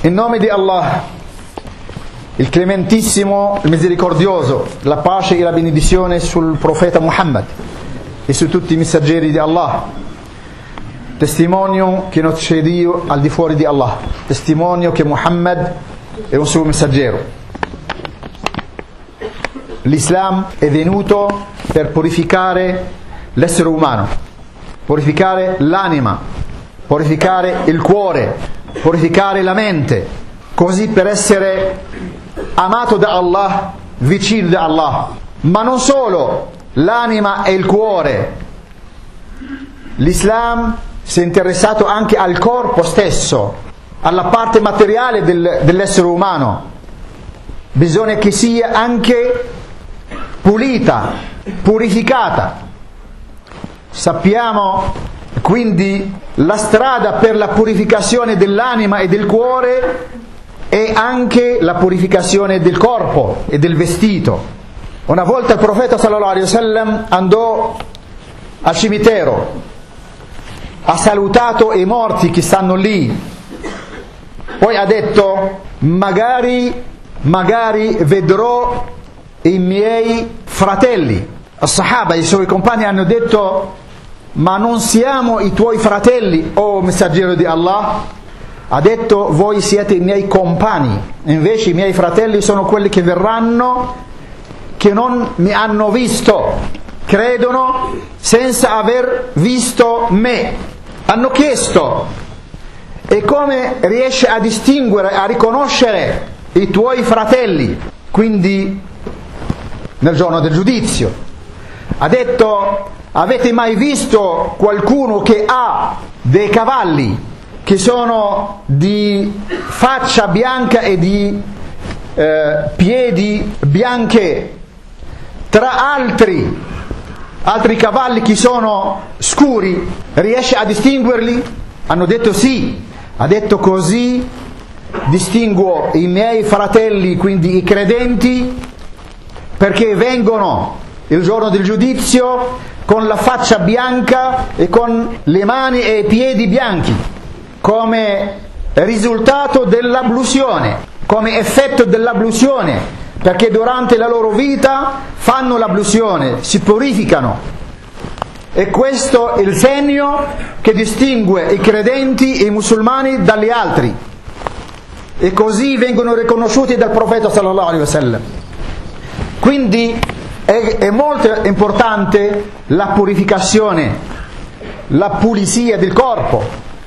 In nome di Allah, il clementissimo, il misericordioso, la pace e la benedizione sul profeta Muhammad e su tutti i messaggeri di Allah. Testimonio che non c'è Dio al di fuori di Allah. Testimonio che Muhammad è un suo messaggero. L'Islam è venuto per purificare l'essere umano, purificare l'anima, purificare il cuore, purificare la mente, così per essere amato da Allah, vicino da Allah. Ma non solo l'anima e il cuore, l'Islam si è interessato anche al corpo stesso, alla parte materiale dell'essere umano. Bisogna che sia anche pulita, purificata. Sappiamo quindi la strada per la purificazione dell'anima e del cuore è anche la purificazione del corpo e del vestito. Una volta il profeta sallallahu alaihi wasallam andò al cimitero, ha salutato i morti che stanno lì, poi ha detto magari vedrò i miei fratelli. As-Sahaba, i suoi compagni, hanno detto: ma non siamo i tuoi fratelli, o messaggero di Allah? Ha detto: voi siete i miei compagni, invece i miei fratelli sono quelli che verranno, che non mi hanno visto, credono senza aver visto me. Hanno chiesto: e come riesci a distinguere, a riconoscere i tuoi fratelli? Quindi nel giorno del giudizio. Ha detto: avete mai visto qualcuno che ha dei cavalli che sono di faccia bianca e di piedi bianche, tra altri cavalli che sono scuri? Riesce a distinguerli? Hanno detto sì. Ha detto: così distinguo i miei fratelli, quindi i credenti, perché vengono il giorno del giudizio con la faccia bianca e con le mani e i piedi bianchi, come risultato dell'abluzione, come effetto dell'abluzione, perché durante la loro vita fanno l'abluzione, si purificano. E questo è il segno che distingue i credenti e i musulmani dagli altri. E così vengono riconosciuti dal profeta sallallahu alaihi wasallam. Quindi è molto importante la purificazione, la pulizia del corpo.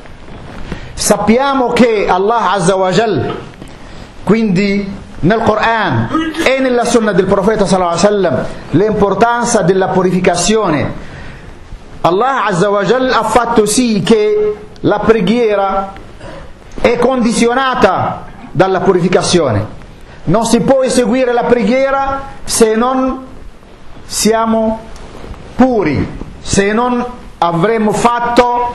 Sappiamo che Allah Azza wa Jal, quindi nel Coran e nella Sunna del profeta sallallahu alaihi wasallam, l'importanza della purificazione. Allah Azza wa Jal ha fatto sì che la preghiera è condizionata dalla purificazione. Non si può eseguire la preghiera se non siamo puri, se non avremo fatto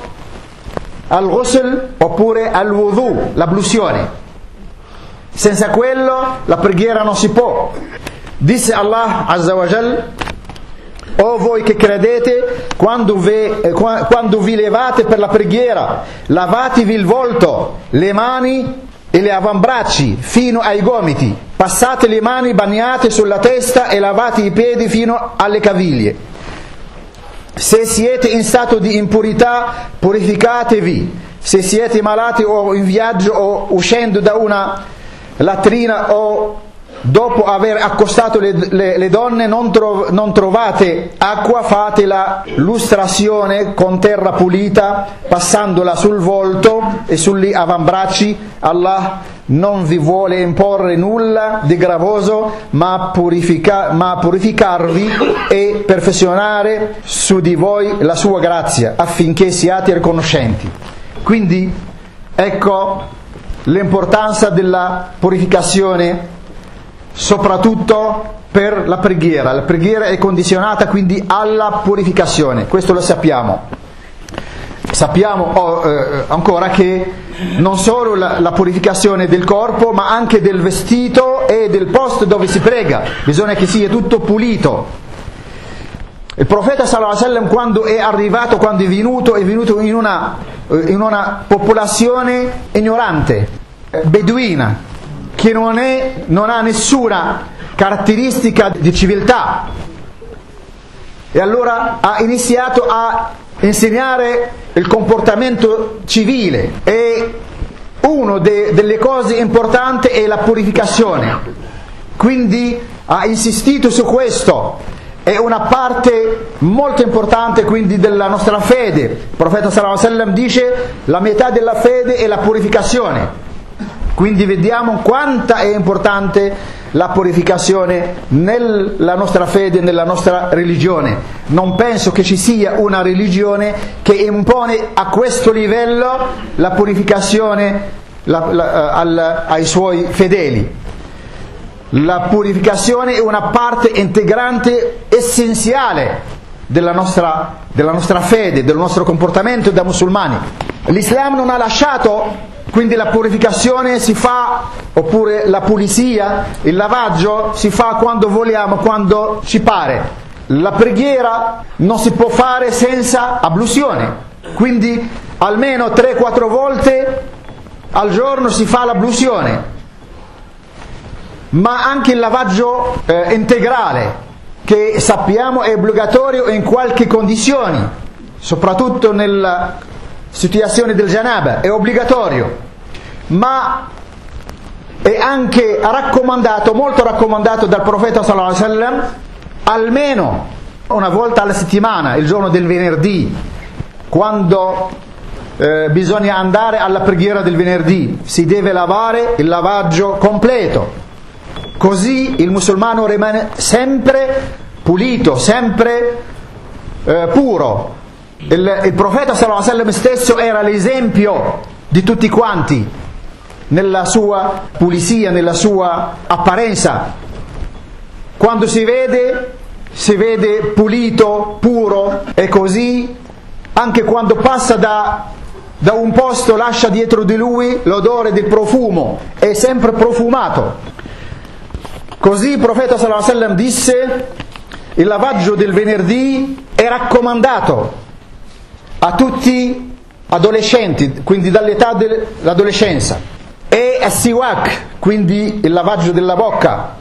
al-ghusl oppure al-wudu, l'abluzione. Senza quello la preghiera non si può. Disse Allah Azza wa Jal: o voi che credete, quando vi levate per la preghiera, lavatevi il volto, le mani e gli avambracci fino ai gomiti, passate le mani bagnate sulla testa e lavate i piedi fino alle caviglie. Se siete in stato di impurità, purificatevi. Se siete malati o in viaggio o uscendo da una latrina o dopo aver accostato le donne non trovate acqua, fate la lustrazione con terra pulita, passandola sul volto e sugli avambracci. Allah non vi vuole imporre nulla di gravoso, ma purificarvi e perfezionare su di voi la sua grazia, affinché siate riconoscenti. Quindi ecco l'importanza della purificazione, soprattutto per la preghiera. La preghiera è condizionata quindi alla purificazione, questo lo sappiamo. Sappiamo ancora che non solo la purificazione del corpo, ma anche del vestito e del posto dove si prega, bisogna che sia tutto pulito. Il profeta sallallahu alaihi wasallam, quando è arrivato, quando è venuto in una popolazione ignorante, beduina, che non ha nessuna caratteristica di civiltà, e allora ha iniziato a insegnare il comportamento civile, e una delle cose importanti è la purificazione, quindi ha insistito su questo. È una parte molto importante quindi della nostra fede. Il profeta sallallahu alaihi wasallam dice: la metà della fede è la purificazione. Quindi vediamo quanta è importante la purificazione nella nostra fede, nella nostra religione. Non penso che ci sia una religione che impone a questo livello la purificazione ai suoi fedeli. La purificazione è una parte integrante, essenziale della nostra fede, del nostro comportamento da musulmani. L'Islam non ha lasciato, quindi la purificazione si fa, oppure la pulizia, il lavaggio si fa quando vogliamo, quando ci pare. La preghiera non si può fare senza abluzione, quindi almeno 3-4 volte al giorno si fa l'abluzione. Ma anche il lavaggio integrale, che sappiamo è obbligatorio in qualche condizioni, soprattutto nella situazione del janaba, è obbligatorio, ma è anche raccomandato, molto raccomandato dal profeta sallallahu alaihi wasallam, almeno una volta alla settimana, il giorno del venerdì, quando bisogna andare alla preghiera del venerdì, si deve lavare il lavaggio completo. Così il musulmano rimane sempre pulito, sempre puro. Il profeta sallallahu alaihi wasallam stesso era l'esempio di tutti quanti nella sua pulizia, nella sua apparenza. Quando si vede pulito, puro, e così anche quando passa da un posto lascia dietro di lui l'odore del profumo, è sempre profumato. Così il profeta sallallahu alaihi wasallam disse: il lavaggio del venerdì è raccomandato a tutti adolescenti, quindi dall'età dell'adolescenza, e as-siwak, quindi il lavaggio della bocca,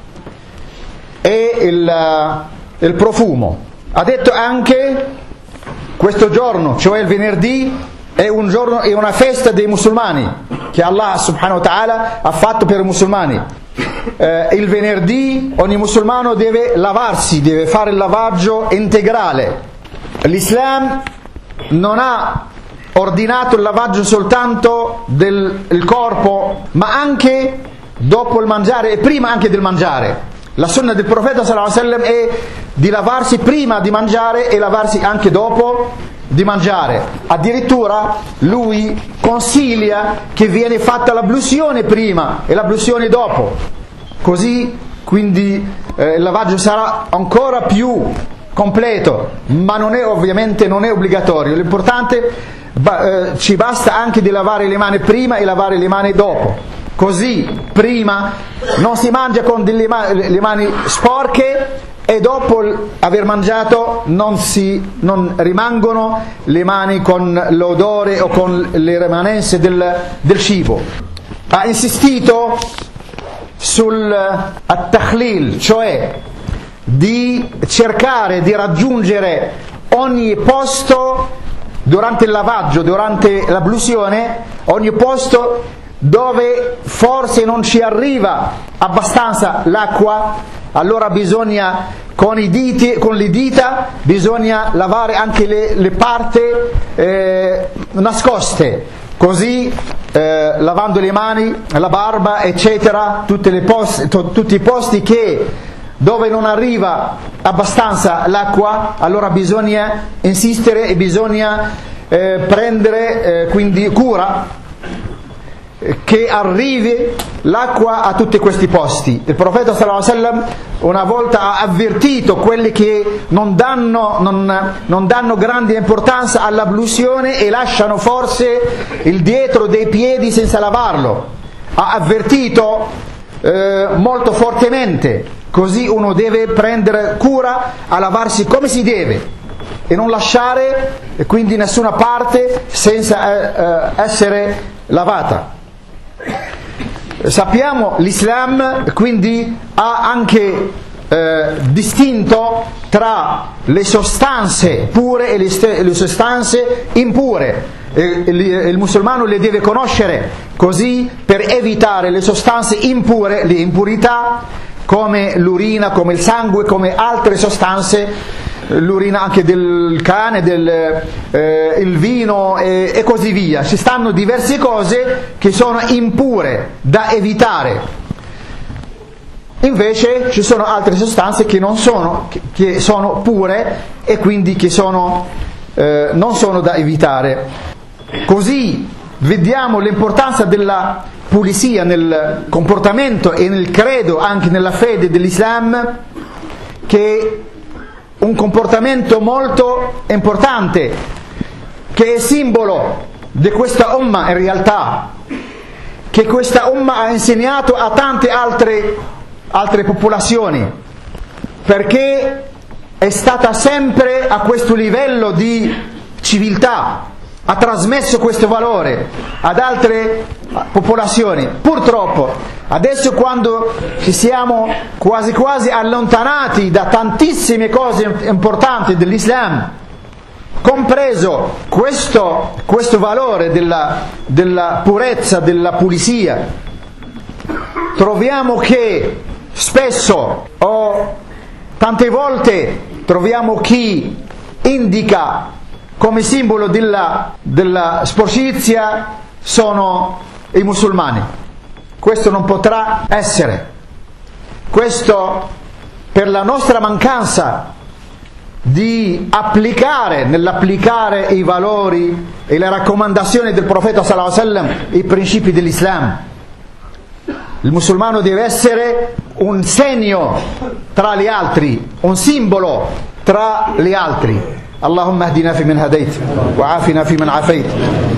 e il profumo. Ha detto anche: questo giorno, cioè il venerdì, è un giorno, è una festa dei musulmani che Allah subhanahu wa ta'ala ha fatto per i musulmani. Il venerdì ogni musulmano deve lavarsi, deve fare il lavaggio integrale. L'Islam non ha ordinato il lavaggio soltanto del corpo, ma anche dopo il mangiare e prima anche del mangiare. La sunna del profeta sallallahu alaihi wasallam è di lavarsi prima di mangiare e lavarsi anche dopo di mangiare. Addirittura lui consiglia che viene fatta l'abluzione prima e l'abluzione dopo, così quindi il lavaggio sarà ancora più completo, ma ovviamente non è obbligatorio. L'importante ci basta anche di lavare le mani prima e lavare le mani dopo. Così prima non si mangia con le mani sporche, e dopo aver mangiato non rimangono le mani con l'odore o con le rimanenze del cibo. Ha insistito sul at-takhlil, cioè di cercare di raggiungere ogni posto durante il lavaggio, durante l'abluzione, ogni posto dove forse non ci arriva abbastanza l'acqua. Allora bisogna con le dita bisogna lavare anche le parti nascoste, così lavando le mani, la barba, eccetera, tutti i posti dove non arriva abbastanza l'acqua. Allora bisogna insistere e bisogna prendere quindi cura che arrivi l'acqua a tutti questi posti. Il profeta sallallahu alaihi wasallam una volta ha avvertito quelli che non danno grande importanza all'abluzione e lasciano forse il dietro dei piedi senza lavarlo. Ha avvertito molto fortemente. Così uno deve prendere cura a lavarsi come si deve e non lasciare quindi nessuna parte senza essere lavata. sappiamo l'Islam quindi ha anche distinto tra le sostanze pure e le sostanze impure. Il musulmano le deve conoscere così per evitare le sostanze impure, le impurità come l'urina, come il sangue, come altre sostanze, l'urina anche del cane, il vino e così via. Ci stanno diverse cose che sono impure da evitare. Invece ci sono altre sostanze che non sono, che sono pure e quindi che non sono da evitare. Così vediamo l'importanza della pulizia nel comportamento e nel credo, anche nella fede dell'Islam, che è un comportamento molto importante, che è simbolo di questa Ummah in realtà, che questa Ummah ha insegnato a tante altre popolazioni, perché è stata sempre a questo livello di civiltà, ha trasmesso questo valore ad altre popolazioni. Purtroppo adesso, quando ci siamo quasi allontanati da tantissime cose importanti dell'Islam, compreso questo valore della purezza, della pulizia, troviamo che spesso o tante volte troviamo chi indica come simbolo della sporcizia sono i musulmani. Questo non potrà essere. Questo per la nostra mancanza di nell'applicare i valori e le raccomandazioni del profeta sallallahu alaihi wasallam, i principi dell'Islam. Il musulmano deve essere un segno tra gli altri, un simbolo tra gli altri. اللهم اهدنا فيمن هديت وعافنا فيمن عافيت